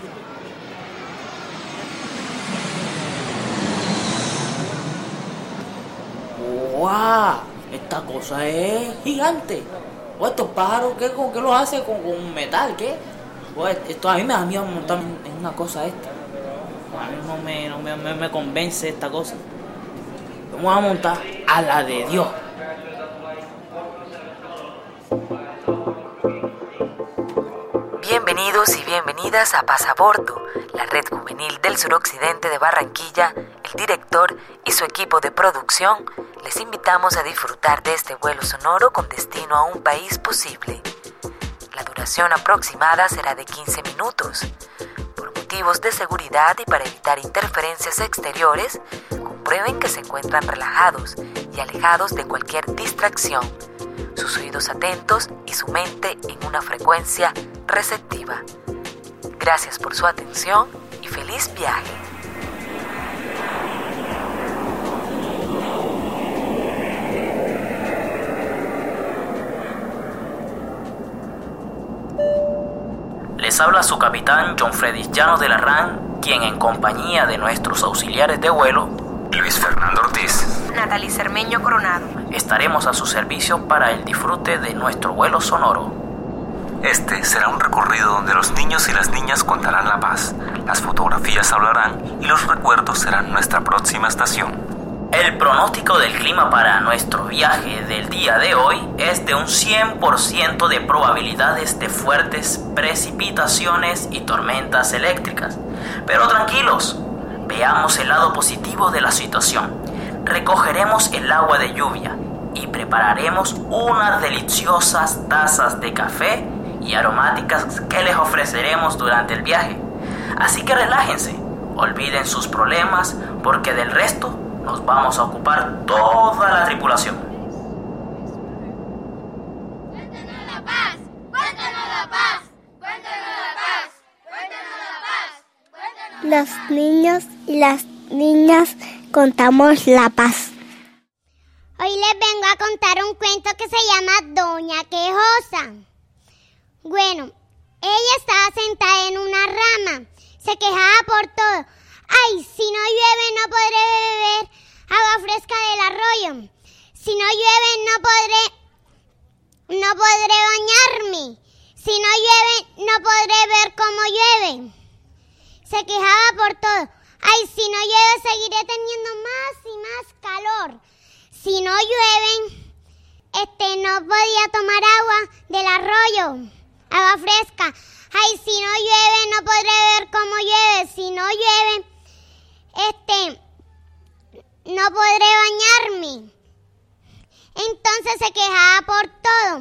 ¡Guau! Esta cosa es gigante. Estos pájaros, ¿qué los hace con metal? ¿Qué? Esto a mí me da miedo montar en una cosa esta. A mí no me convence esta cosa. Vamos a montar a la de Dios. Bienvenidos y bienvenidas a Pasabordo, la red juvenil del suroccidente de Barranquilla. El director y su equipo de producción les invitamos a disfrutar de este vuelo sonoro con destino a un país posible. La duración aproximada será de 15 minutos. Por motivos de seguridad y para evitar interferencias exteriores, comprueben que se encuentran relajados y alejados de cualquier distracción, sus oídos atentos y su mente en una frecuencia receptiva. Gracias por su atención y feliz viaje. Les habla su capitán John Freddy Llanos de la RAN, quien en compañía de nuestros auxiliares de vuelo, Luis Fernando Ortiz, Natalie Cermeño Coronado, estaremos a su servicio para el disfrute de nuestro vuelo sonoro. Este será un recorrido donde los niños y las niñas contarán la paz, las fotografías hablarán y los recuerdos serán nuestra próxima estación. El pronóstico del clima para nuestro viaje del día de hoy es de un 100% de probabilidades de fuertes precipitaciones y tormentas eléctricas. Pero tranquilos, veamos el lado positivo de la situación. Recogeremos el agua de lluvia y prepararemos unas deliciosas tazas de café y aromáticas que les ofreceremos durante el viaje. Así que relájense, olviden sus problemas porque del resto nos vamos a ocupar toda la tripulación. ¡Cuéntanos la paz! ¡Cuéntanos la paz! ¡Cuéntanos la paz! ¡Cuéntanos la paz! Los niños y las niñas contamos la paz. Hoy les vengo a contar un cuento que se llama Doña Quejosa. Bueno, ella estaba sentada en una rama, se quejaba por todo. ¡Ay, si no llueve no podré beber agua fresca del arroyo! Si no llueve no podré bañarme. Si no llueve no podré ver cómo llueve. Se quejaba por todo. ¡Ay, si no llueve seguiré teniendo más y más calor! Si no llueve, no podía tomar agua del arroyo, agua fresca. ¡Ay, si no llueve no podré ver cómo llueve! Si no llueve, no podré bañarme. Entonces se quejaba por todo.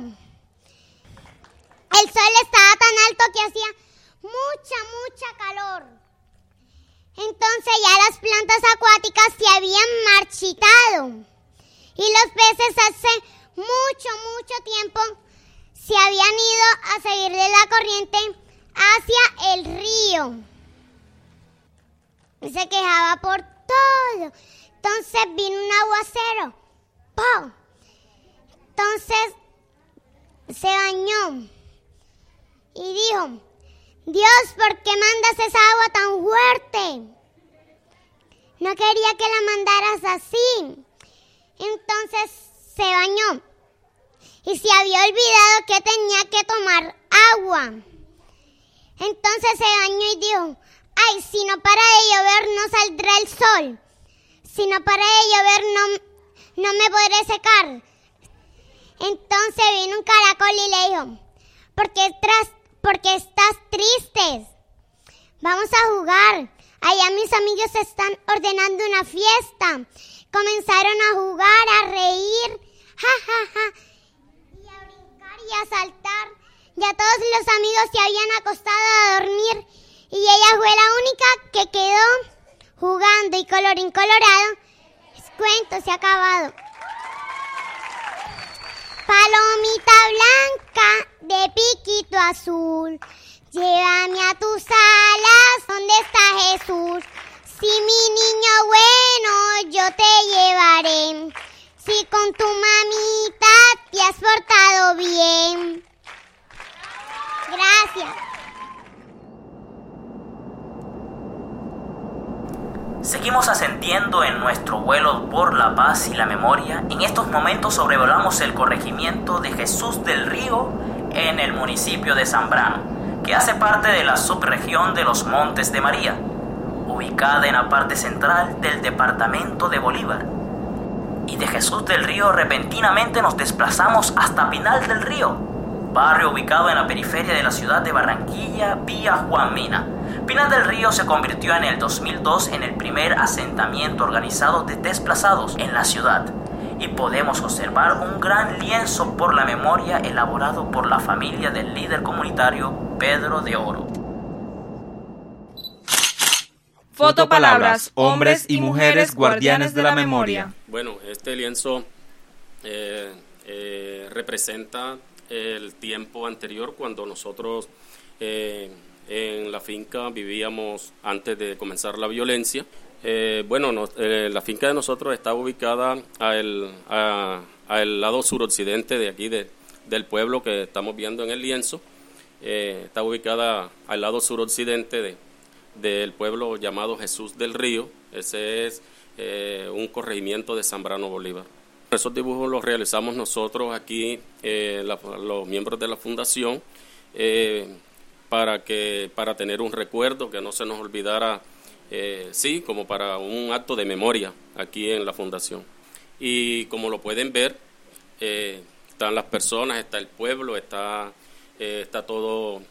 El sol estaba tan alto que hacía mucha calor. Entonces ya las plantas acuáticas se habían marchitado y los peces hace mucho tiempo se habían ido a seguirle la corriente hacia el río. Y se quejaba por todo. Entonces vino un aguacero. ¡Pum! Entonces se bañó y dijo: Dios, ¿por qué mandas esa agua tan fuerte? No quería que la mandaras así. Entonces se bañó y se había olvidado que tenía que tomar agua. Entonces se bañó y dijo: ay, si no para de llover no saldrá el sol. Si no para de llover no me podré secar. Entonces vino un caracol y le dijo: ¿por qué estás triste? Vamos a jugar. Allá mis amigos están ordenando una fiesta. Comenzaron a jugar, a reír, y a brincar y a saltar. Ya todos los amigos se habían acostado a dormir y ella fue la única que quedó jugando, y colorín colorado, el cuento se ha acabado. Palomita blanca de piquito azul, llévame a tus alas, ¿dónde está Jesús? Si mi niño bueno, yo te llevaré, si con tu mamita te has portado bien. Gracias. Seguimos ascendiendo en nuestro vuelo por la paz y la memoria. En estos momentos sobrevolamos el corregimiento de Jesús del Río en el municipio de Zambrano, que hace parte de la subregión de los Montes de María, ubicada en la parte central del departamento de Bolívar. Y de Jesús del Río repentinamente nos desplazamos hasta Pinal del Río, barrio ubicado en la periferia de la ciudad de Barranquilla, vía Juan Mina. Pinal del Río se convirtió en el 2002 en el primer asentamiento organizado de desplazados en la ciudad, y podemos observar un gran lienzo por la memoria elaborado por la familia del líder comunitario Pedro de Oro. Fotopalabras, hombres y mujeres guardianes de la memoria. Bueno, este lienzo representa el tiempo anterior cuando nosotros en la finca vivíamos antes de comenzar la violencia. La finca de nosotros está ubicada al lado suroccidente de aquí del pueblo que estamos viendo en el lienzo. Está ubicada al lado suroccidente del pueblo llamado Jesús del Río. Ese es un corregimiento de Zambrano Bolívar. Esos dibujos los realizamos nosotros aquí, los miembros de la fundación, para tener un recuerdo que no se nos olvidara, como para un acto de memoria aquí en la fundación. Y como lo pueden ver, están las personas, está el pueblo, está todo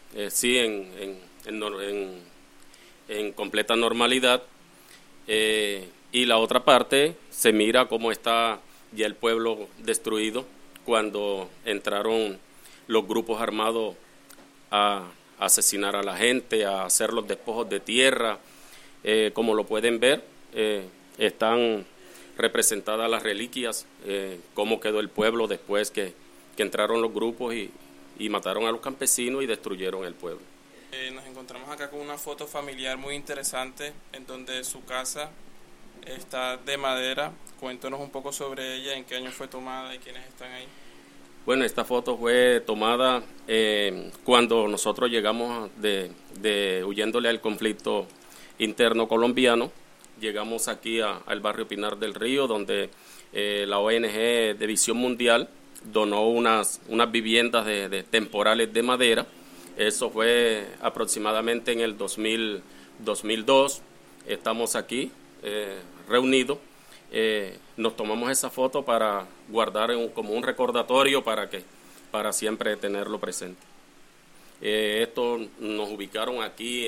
en completa normalidad, y la otra parte se mira cómo está ya el pueblo destruido cuando entraron los grupos armados a asesinar a la gente, a hacer los despojos de tierra. Como lo pueden ver, están representadas las reliquias, cómo quedó el pueblo después que entraron los grupos y mataron a los campesinos y destruyeron el pueblo. Nos encontramos acá con una foto familiar muy interesante en donde su casa está de madera. Cuéntanos un poco sobre ella, en qué año fue tomada y quiénes están ahí. Bueno, esta foto fue tomada cuando nosotros llegamos huyéndole al conflicto interno colombiano. Llegamos aquí al barrio Pinar del Río, donde la ONG de Visión Mundial donó unas viviendas de temporales de madera. Eso fue aproximadamente en el 2002. Estamos aquí reunidos. Nos tomamos esa foto para guardar como un recordatorio para siempre tenerlo presente. Esto nos ubicaron aquí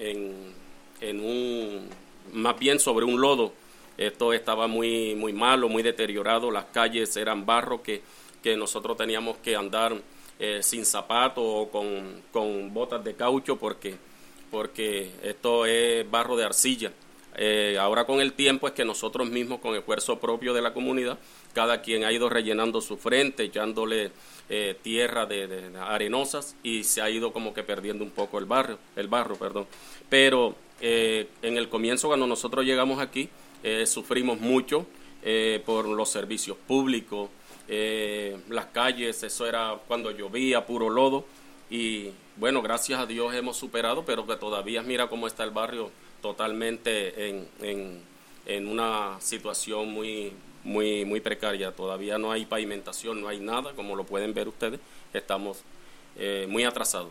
más bien sobre un lodo. Esto estaba muy malo, muy deteriorado. Las calles eran barro que nosotros teníamos que andar sin zapatos o con botas de caucho porque esto es barro de arcilla. Ahora con el tiempo es que nosotros mismos, con esfuerzo propio de la comunidad, cada quien ha ido rellenando su frente, echándole tierra de arenosas, y se ha ido como que perdiendo un poco el barro. Pero en el comienzo, cuando nosotros llegamos aquí, sufrimos mucho por los servicios públicos, las calles, eso era cuando llovía, puro lodo, y bueno, gracias a Dios hemos superado, pero que todavía mira cómo está el barrio totalmente en una situación muy precaria. Todavía no hay pavimentación, no hay nada, como lo pueden ver ustedes, estamos muy atrasados.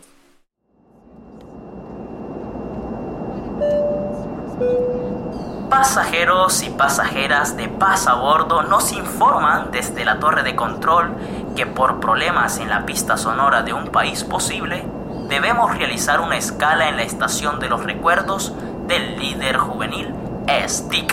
Pasajeros y pasajeras de Paz a Bordo nos informan desde la torre de control que por problemas en la pista sonora de Un País Posible debemos realizar una escala en la estación de los recuerdos del líder juvenil Stick.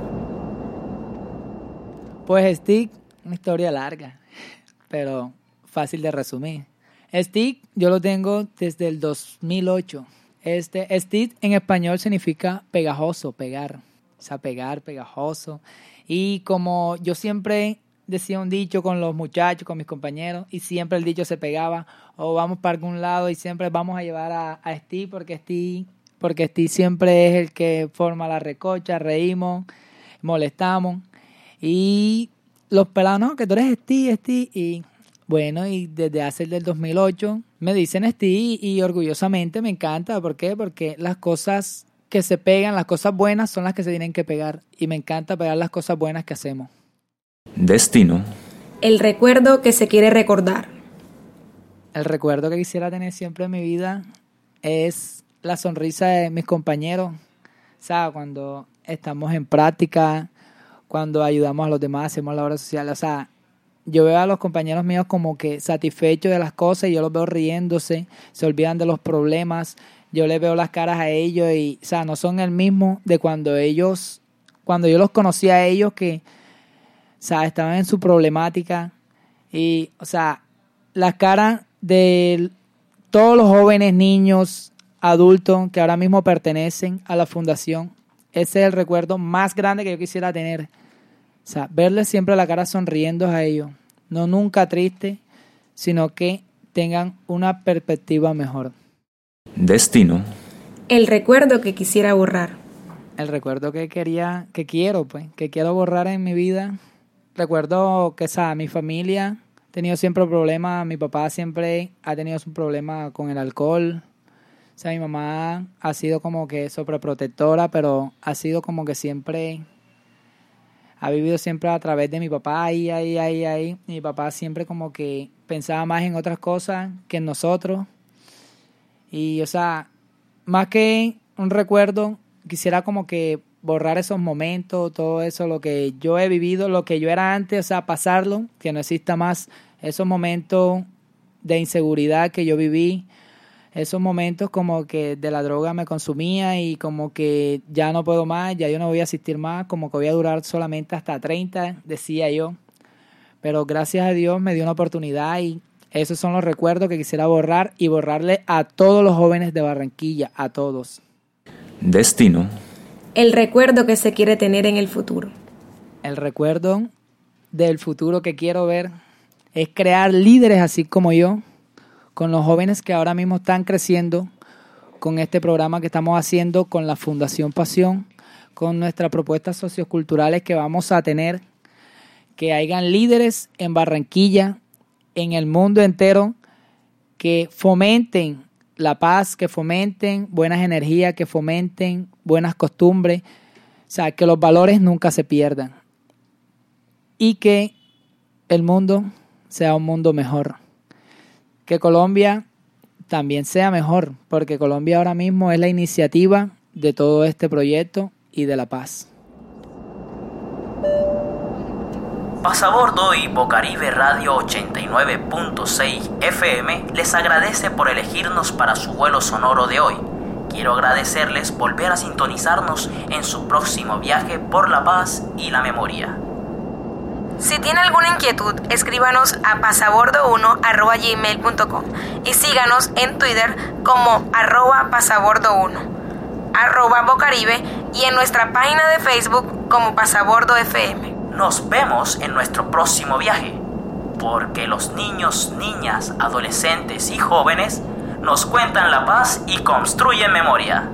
Pues Stick, una historia larga, pero fácil de resumir. Stick yo lo tengo desde el 2008. Stick en español significa pegajoso, pegar. O sea, pegar, pegajoso. Y como yo siempre decía un dicho con los muchachos, con mis compañeros, y siempre el dicho se pegaba, o vamos para algún lado y siempre vamos a llevar a Stick porque Stick siempre es el que forma la recocha, reímos, molestamos. Y los pelados, no, que tú eres Stick, y bueno, y desde hace el del 2008 me dicen Stick y orgullosamente me encanta. ¿Por qué? Porque las cosas que se pegan, las cosas buenas son las que se tienen que pegar. Y me encanta pegar las cosas buenas que hacemos. Destino. El recuerdo que se quiere recordar. El recuerdo que quisiera tener siempre en mi vida es la sonrisa de mis compañeros. O sea, cuando estamos en práctica, cuando ayudamos a los demás, hacemos la obra social. O sea, yo veo a los compañeros míos como que satisfechos de las cosas y yo los veo riéndose, se olvidan de los problemas. Yo les veo las caras a ellos y, o sea, no son el mismo de cuando yo los conocí a ellos que, o sea, estaban en su problemática. Y, o sea, las caras de todos los jóvenes, niños, adultos que ahora mismo pertenecen a la fundación, ese es el recuerdo más grande que yo quisiera tener. O sea, verles siempre la cara sonriendo a ellos. No nunca triste, sino que tengan una perspectiva mejor. Destino. El recuerdo que quisiera borrar. El recuerdo que quiero borrar en mi vida. Recuerdo que, o sea, mi familia ha tenido siempre problemas. Mi papá siempre ha tenido un problema con el alcohol. O sea, mi mamá ha sido como que sobreprotectora, pero ha sido como que siempre, ha vivido siempre a través de mi papá, ahí. Mi papá siempre como que pensaba más en otras cosas que en nosotros. Y, o sea, más que un recuerdo, quisiera como que borrar esos momentos, todo eso, lo que yo he vivido, lo que yo era antes, o sea, pasarlo, que no exista más esos momentos de inseguridad que yo viví, esos momentos como que de la droga me consumía y como que ya no puedo más, ya yo no voy a asistir más, como que voy a durar solamente hasta 30, decía yo. Pero gracias a Dios me dio una oportunidad y esos son los recuerdos que quisiera borrar y borrarle a todos los jóvenes de Barranquilla, a todos. Destino. El recuerdo que se quiere tener en el futuro. El recuerdo del futuro que quiero ver es crear líderes así como yo, con los jóvenes que ahora mismo están creciendo, con este programa que estamos haciendo con la Fundación Pasión, con nuestras propuestas socioculturales que vamos a tener, que hayan líderes en Barranquilla, en el mundo entero, que fomenten la paz, que fomenten buenas energías, que fomenten buenas costumbres, o sea, que los valores nunca se pierdan y que el mundo sea un mundo mejor. Que Colombia también sea mejor, porque Colombia ahora mismo es la iniciativa de todo este proyecto y de la paz. Pasabordo y Bocaribe Radio 89.6 FM les agradece por elegirnos para su vuelo sonoro de hoy. Quiero agradecerles volver a sintonizarnos en su próximo viaje por la paz y la memoria. Si tiene alguna inquietud, escríbanos a pasabordo1@gmail.com y síganos en Twitter como @pasabordo1, @Bocaribe y en nuestra página de Facebook como Pasabordo FM. Nos vemos en nuestro próximo viaje, porque los niños, niñas, adolescentes y jóvenes nos cuentan la paz y construyen memoria.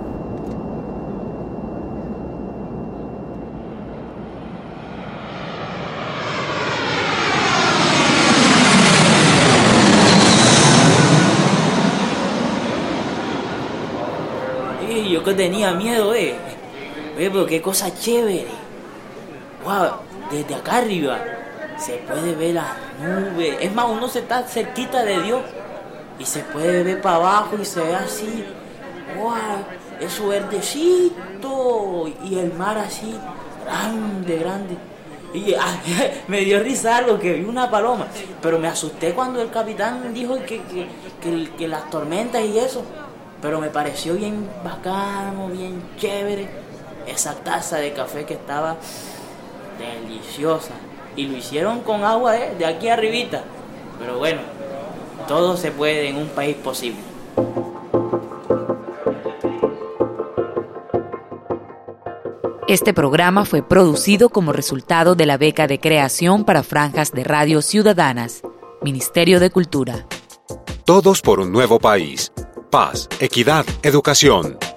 Yo que tenía miedo, pero qué cosa chévere. Wow, desde acá arriba se puede ver las nubes. Es más, uno se está cerquita de Dios y se puede ver para abajo y se ve así. Wow, eso verdecito y el mar así, grande. Y me dio risa algo, que vi una paloma, pero me asusté cuando el capitán dijo que las tormentas y eso. Pero me pareció bien bacano, bien chévere. Esa taza de café que estaba deliciosa. Y lo hicieron con agua de aquí arribita. Pero bueno, todo se puede en un país posible. Este programa fue producido como resultado de la beca de creación para franjas de radio ciudadanas, Ministerio de Cultura. Todos por un nuevo país. Paz, equidad, educación.